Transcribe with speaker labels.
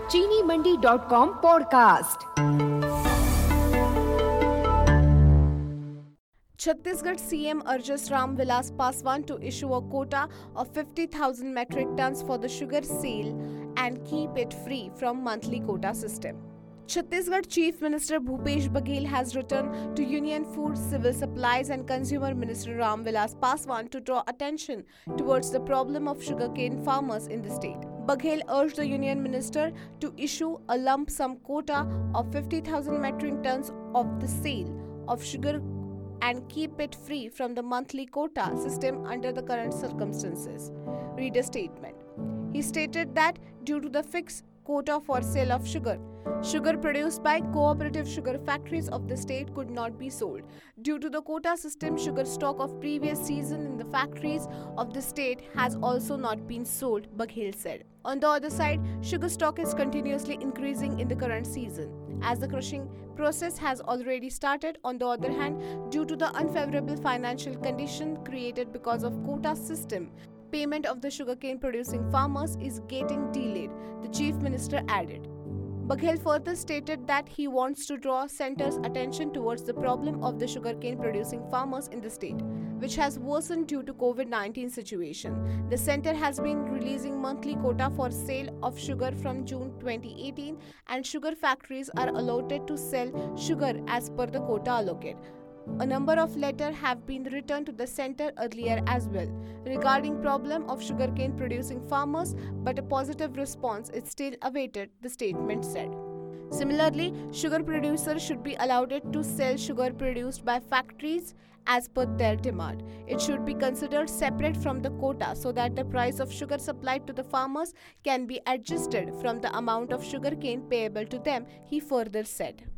Speaker 1: चीनीमंडी.com podcast.
Speaker 2: Chhattisgarh CM urges Ram Vilas Paswan to issue a quota of 50,000 metric tons for the sugar sale and keep it free from monthly quota system. Chhattisgarh Chief Minister Bhupesh Baghel has written to Union Food, Civil Supplies and Consumer Minister Ram Vilas Paswan to draw attention towards the problem of sugarcane farmers in the state. Baghel urged the Union Minister to issue a lump sum quota of 50,000 metric tons of the sale of sugar and keep it free from the monthly quota system under the current circumstances. Read a statement. He stated that due to the fixed quota for sale of sugar produced by cooperative sugar factories of the state could not be sold. Due to the quota system, sugar stock of previous season in the factories of the state has also not been sold, Baghel said. On the other side, sugar stock is continuously increasing in the current season, as the crushing process has already started. On the other hand, due to the unfavorable financial condition created because of quota system, payment of the sugarcane producing farmers is getting delayed, the chief minister added. Baghel further stated that he wants to draw centre's attention towards the problem of the sugarcane producing farmers in the state, which has worsened due to COVID-19 situation. The centre has been releasing monthly quota for sale of sugar from June 2018, and sugar factories are allotted to sell sugar as per the quota allocated. A number of letters have been written to the centre earlier as well regarding problem of sugarcane producing farmers, but a positive response is still awaited, the statement said. Similarly, sugar producers should be allowed to sell sugar produced by factories as per their demand. It should be considered separate from the quota so that the price of sugar supplied to the farmers can be adjusted from the amount of sugarcane payable to them, he further said.